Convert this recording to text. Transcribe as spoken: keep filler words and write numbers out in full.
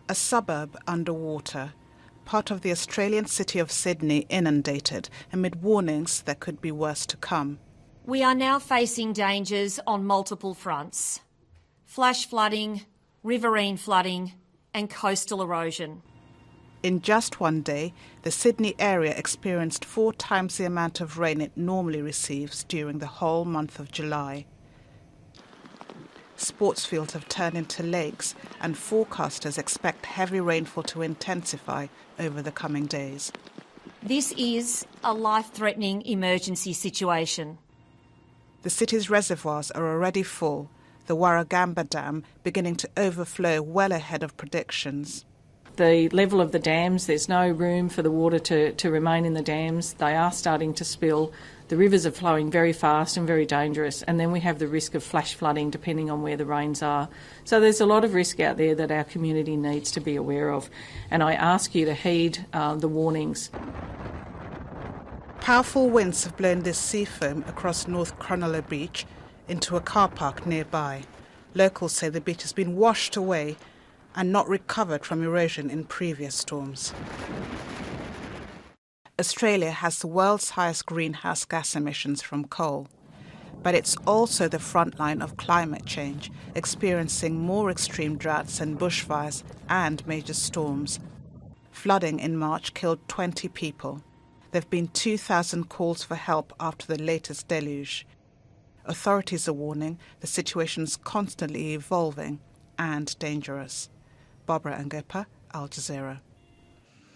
A suburb underwater, part of the Australian city of Sydney inundated amid warnings there could be worse to come. We are now facing dangers on multiple fronts: flash flooding, riverine flooding and coastal erosion. In just one day, the Sydney area experienced four times the amount of rain it normally receives during the whole month of July. Sports fields have turned into lakes, and forecasters expect heavy rainfall to intensify over the coming days. This is a life-threatening emergency situation. The city's reservoirs are already full, the Warragamba Dam beginning to overflow well ahead of predictions. The level of the dams, there's no room for the water to, to remain in the dams. They are starting to spill. The rivers are flowing very fast and very dangerous, and then we have the risk of flash flooding depending on where the rains are. So there's a lot of risk out there that our community needs to be aware of, and I ask you to heed uh, the warnings. Powerful winds have blown this sea foam across North Cronulla Beach into a car park nearby. Locals say the beach has been washed away and not recovered from erosion in previous storms. Australia has the world's highest greenhouse gas emissions from coal, but it's also the front line of climate change, experiencing more extreme droughts and bushfires and major storms. Flooding in March killed twenty people. There have been two thousand calls for help after the latest deluge. Authorities are warning the situation is constantly evolving and dangerous. Barbara Angopa, Al Jazeera.